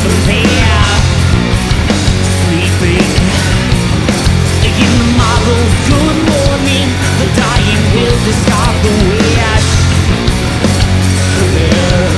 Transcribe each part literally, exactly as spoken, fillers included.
disappear. Sleeping in the marvel's good morning, the dying will discard the wish to live.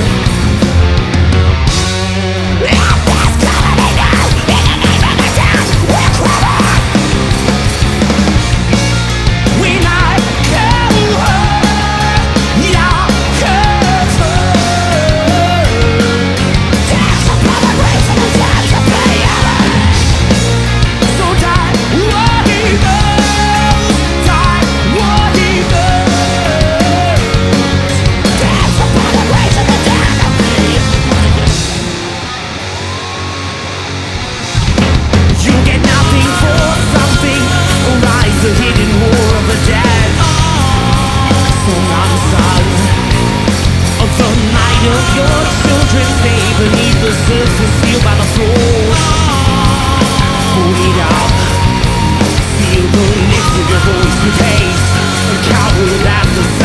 The hidden war of the dead, song unsung of the night of your children's day beneath the surface, sealed by the floor. Hold it up, seal the lips of your voice to taste the coward at the